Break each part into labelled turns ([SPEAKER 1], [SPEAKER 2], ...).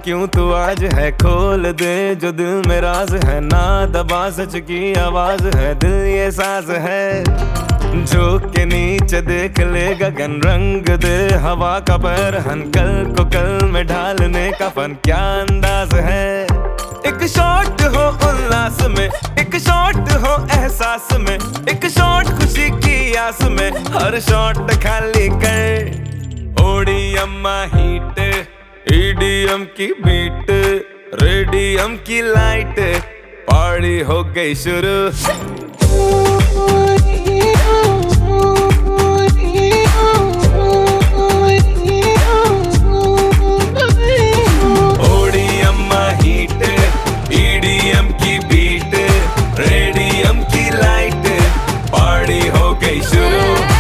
[SPEAKER 1] क्यों तू आज है, खोल दे जो दिल में राज है, ना दबा सच की आवाज है, दिल ये साज है। जो के नीचे देख ले गगन, रंग दे हवा का पैरहन, कल को कल में ढालने का फन, क्या अंदाज है। एक शॉट हो उल्लास में, एक शॉट हो एहसास में, एक शॉट खुशी की आस में, हर शॉट खाली कर। ओडीएम हीट, ईडीएम की बीट, रेडियम की लाइट, पार्टी हो गई शुरू। ओडीएम हीट, ईडीएम की बीट, रेडियम की लाइट, पार्टी हो गई शुरू।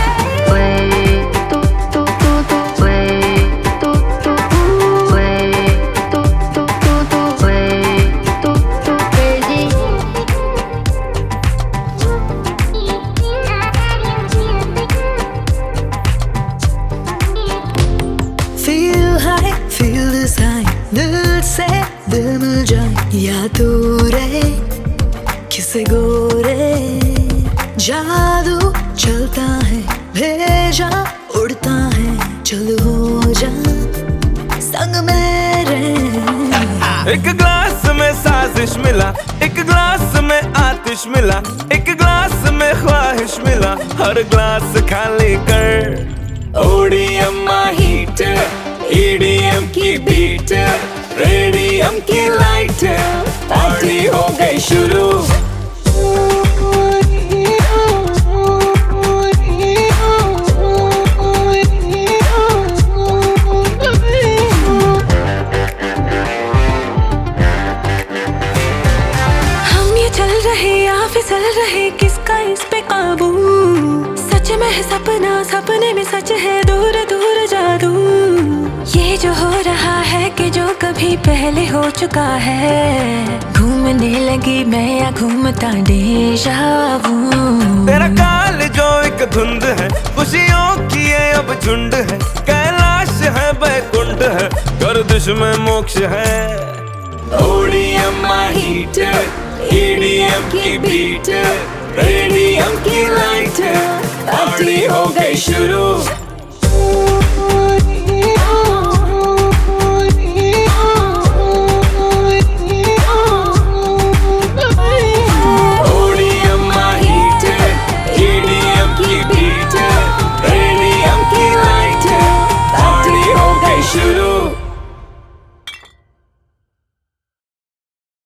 [SPEAKER 2] दिल से दिल मिल जाए या तू रे किसे गोरे, जादू चलता है भेजा उड़ता है, चल हो जा संग मेरे।
[SPEAKER 1] एक ग्लास में साजिश मिला, एक ग्लास में आतिश मिला, एक ग्लास में ख्वाहिश मिला, हर ग्लास खाली कर। ओडीएम हीट, ईडीएम की बीट, रेडियम की लाइट, पार्टी हो गई शुरू।
[SPEAKER 2] हम ये चल रहे या फिसल रहे, किसका इस पे काबू, सच में है सपना, सपने में सच है, दूर दूर जादू। ये जो हो रहा है कि जो कभी पहले हो चुका है, घूमने लगी मैं या घूमता डेजा वू।
[SPEAKER 1] तेरा काल जो एक धुंध है, खुशियों की ये अब झुंड है, कैलाश है बैकुंठ है, गर्दिश में मोक्ष है। ओडीएम हीट, ईडीएम की बीट, रेडियम की लाइट, पार्टी हो गई शुरू।